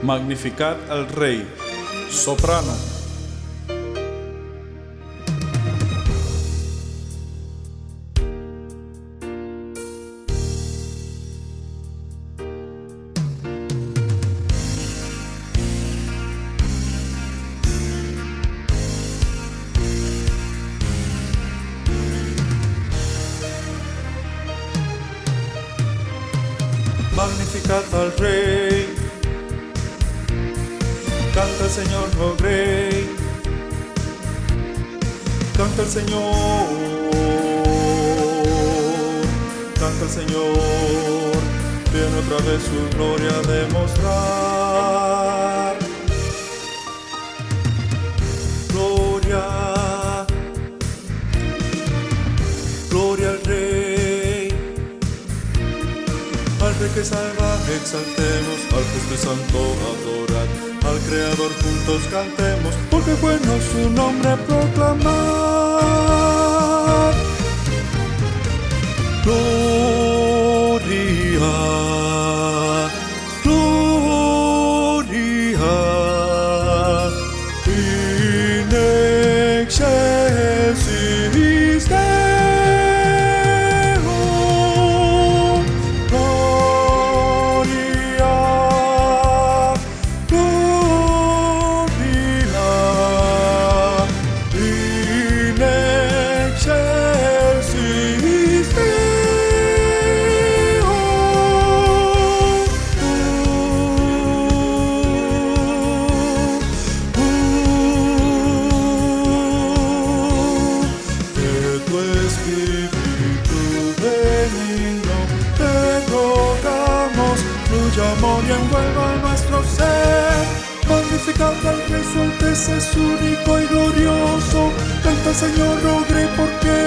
Magnificad al Rey, soprano. Magnificad al Rey, canta el Señor, oh Rey, canta el Señor, canta el Señor, viene otra vez su gloria a demostrar. Gloria, gloria al Rey, al Rey que salva, exaltemos, al justo y santo adorad, al Creador juntos cantemos, porque bueno su nombre proclamar. Gloria, gloria, in excelsis Deo. Gloria, gloria, in excelsis Deo. De tu Espíritu benigno te rogamos, fluya amor y envuelva nuestro ser. Magnificad al Rey, su alteza es único y glorioso. Canta Señor, oh Rey, porque